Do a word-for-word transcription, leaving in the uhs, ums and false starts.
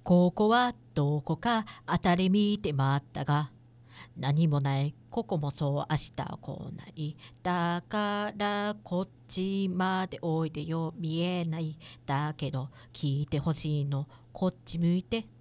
ここはどこか当たり見て待ったが、何もない、ここもそう明日は来ない。だからこっちまでおいでよ、見えない。だけど聞いてほしいの、こっち向いて。